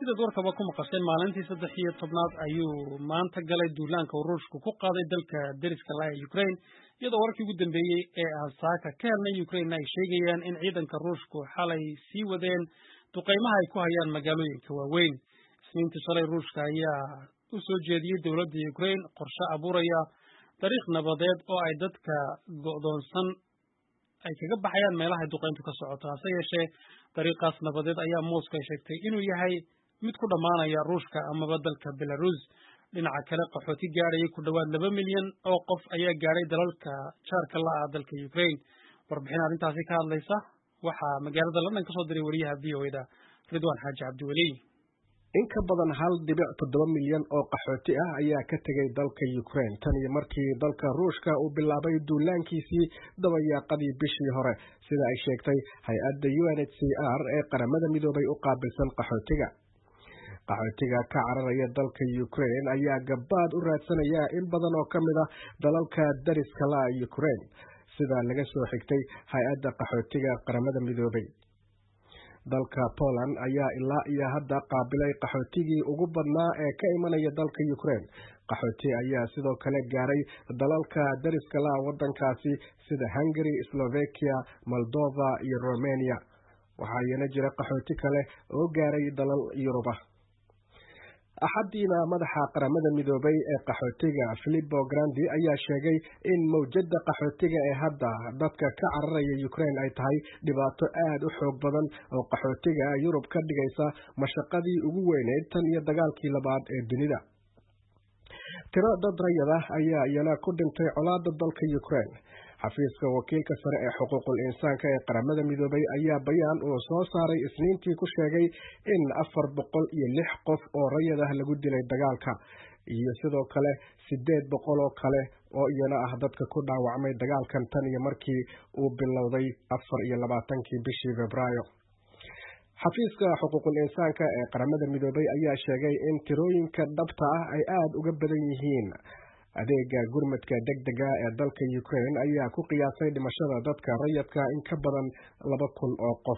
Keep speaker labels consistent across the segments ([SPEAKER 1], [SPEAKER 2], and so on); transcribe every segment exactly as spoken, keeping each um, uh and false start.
[SPEAKER 1] sidaad warkaba ku maqasheen maalintii saddex iyo tobnaad ayuu maanta galay duulaanka uu Ruushku ku qaaday dalka deriska la ee Ukraine iyadoo warkii ugu dambeeyay ee Asaaka ka helnay Ukraine ay sheegayaan in ciidanka Ruushku xalay sii wadeen duqeymaha ay ku hayaan magaalooyinka waaweyn. Isniintii shalay Ruushka ayaa u soo jeediyay dowladda Ukraine qorshe abuuraya dariiq nabadeed oo ay dadka go'doonsan ay kaga baxayaan meelaha duqeyntu ka socoto. Hase yeeshee dariiqaas nabadeed ayaa Moscow sheegtay inuu yahay mid ku dhamaanaya Ruushka amaba dalka Belarus. Dhinaca kale qaxooti gaaraya ku dhawaad laba milyan oo qof ayaa gaaray dalalka jaarka la ah dalka Ukraine. Warbixin arrintaasi ka hadlaysa waxaa magaalada London ka soo diray wariyaha V O A da Ridwan Xaaji Cabdiweli.
[SPEAKER 2] in ka badan hal dhibic toddoba milyan oo qaxooti ah ayaa ka tegay dalka Ukraine tan iyo markii dalka Ruushka uu bilaabay duulaankiisii dabayaaqadii bishii hore sida ay sheegtay hay-adda U N H C R ee qaramada midoobay u qaabilsan qaxootiga. qaxootiga ka cararaya dalka Ukraine ayaa gabaad u raadsanaya in badan oo ka mid ah dalalka dariska la ah Ukraine sida laga soo xigtay hay-adda qaxootiga qaramada midoobay. dalka Poland ayaa ilaa iyo hadda qaabilay qaxootigii ugu badnaa ee ka imanaya dalka Ukraine. qaxooti ayaa sidoo kale gaaray dalalka dariska la wadankaasi sida Hungary, Slovakia, Moldova iyo Romania. waxaa yana jira qaxooti kale oo gaaray dalal Yuruba. axadiina madaxa qaramada midoobay ee qaxootiga Filippo Grandi ayaa sheegay in mawjadda qaxootiga ee hadda dadka ka cararaya Ukraine ay tahay dhibaato aad u xoog badan oo qaxootiga Yurub ka dhigaysa mashaqadii ugu weyneyd tan iyo dagaalkii labaad ee dunida. tiro dad rayid ah ayaa iyana ku dhintay colaadda dalka Ukraine. xafiiska wakiilka sare ee xuquuqul insaanka ee qaramada midoobay ayaa bayaan uu soo saaray Isniintii ku sheegay in afar boqol iyo lix qof oo rayid ah lagu dilay dagaalka iyo sidoo kale sideed boqol oo kale oo iyana ah dadka ku dhaawacmay dagaalkan tan iyo markii uu bilowday afar iyo labaatankii bishii Febraayo. xafiiska xuquuqul insaanka ee qaramada midoobay ayaa sheegay in tirooyinka dhabta ah ay aad uga badan yihiin. adeega gurmadka degdega ee dalka Ukraine ayaa ku qiyaasay dhimashada dadka rayidka in ka badan laba kun oo qof.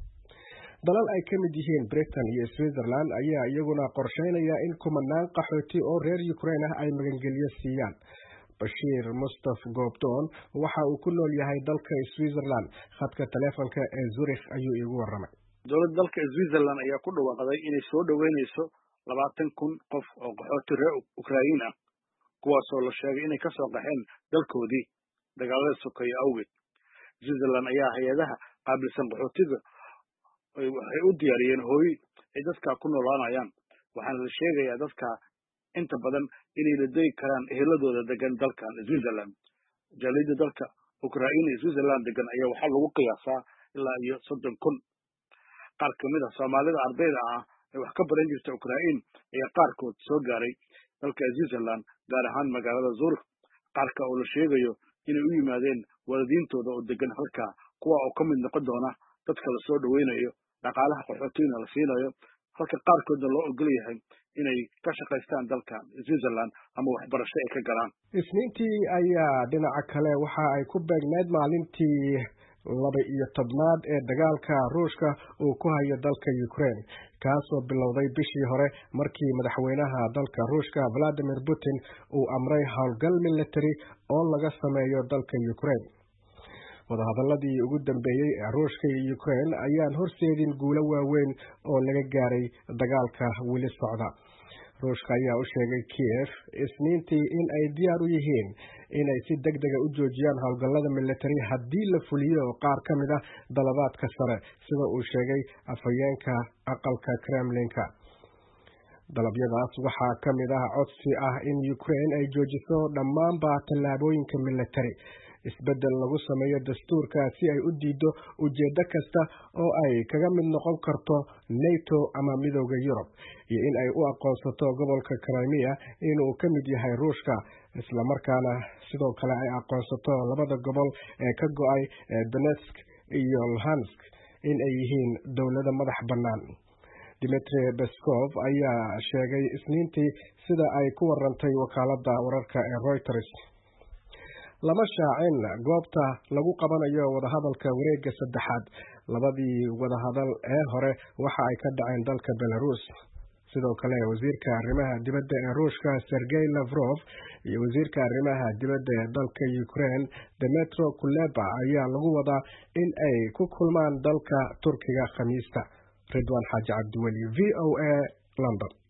[SPEAKER 2] dalal ay ka mid yihiin Britain iyo Switzerland ayaa iyaguna qorsheynaya in kumanaan qaxooti oo reer Ukraine ah ay magangelyo siiyaan. Bashir Mustafa Gobdon waxa uu ku nool yahay dalka Switzerland. khadka taleefanka ee Zurich ayuu igu waramay.
[SPEAKER 3] dowladda dalka Switzerland ayaa ku dhawaaqday inay soo dhaweynayso labaatan kun qof oo qaxooti reer Ukraine ah kuwaasoo la sheegay inay ka soo qaxeen dalkoodii dagaalada sokeeye awgeed. Switzerland ayaa hay-adaha qaabilsan qaxootiga waxay u diyaariyeen hooy ay dadka ku noolaanayaan waxaana la sheegayaa dadka inta badan inay la degi karaan eheladooda degan dalkan Switzerland. jaaliyadda dalka Ukraine iyo Switzerland degan ayaa waxaa lagu qiyaasaa ilaa iyo soddon kun. qaar ka mid ah Soomaalida ardayda ah ee wax ka baran jirta Ukraine ayaa qaarkood soo gaaray dalka Switzerland gaar ahaan magaalada Zurich. qaarka oo la sheegayo inay u yimaadeen waalidiintooda oo degan halka kuwa oo ka mid noqon doona dadka la soo dhaweynayo dhaqaalaha qaxootiga la siinayo halka qaarkoodna loo ogol yahay inay ka shaqaystaan dalka Switzerland ama waxbarasho ay ka galaan.
[SPEAKER 2] Isniintii ayaa dhinaca kale waxa ay ku beegneed maalintii laba iyo tobnaad ee dagaalka Ruushka uu ku hayo dalka Ukraine kaasoo bilowday bishii hore markii madaxweynaha dalka Ruushka Vladimir Putin uu amray howlgal military oo laga sameeyo dalka Ukraine. wadahadaladii ugu dambeeyay ee Ruushka iyo Ukraine ayaan horseedin guulo waaweyn oo laga gaaray dagaalka weli socda. Ruushka ayaa u sheegay Kiev Isniintii in ay diyaar u yihiin inay si degdeg ah u joojiyaan howlgallada military haddii la fuliyo qaar ka mid ah dalabaadka sare sida uu sheegay afhayeenka aqalka Kremlinka. dalabyadaas waxaa ka mid ah codsi ah in Ukraine ay joojiso dhammaanba tallaabooyinka military, isbedel lagu sameeyo dastuurka si ay u diido ujeedo kasta oo ay kaga mid noqon karto NATO ama midowda Yurub, iyo in ay u aqoonsato gobolka Crimea inuu ka mid yahay Ruushka isla markaana sidoo kale ay aqoonsato labada gobol ee ka go'ay ee Donetsk iyo Luhansk in ay yihiin dowlado madax bannaan. Dmitry Peskov ayaa sheegay Isniintii sida ay ku warantay wakaaladda wararka ee Reuters. lama shaacin goobta lagu qabanayo wadahadalka wareegga saddexaad labadii wadahadal ee hore waxa ay ka dhaceen dalka Belarus. sidoo kale wasiirka arrimaha dibadda ee Ruushka Sergey Lavrov iyo wasiirka arrimaha dibadda ee dalka Ukraine Dmytro Kuleba ayaa lagu wadaa in ay ku kulmaan dalka Turkiga Khamiista. Ridwan Xaaji Cabdiweli, V O A, London.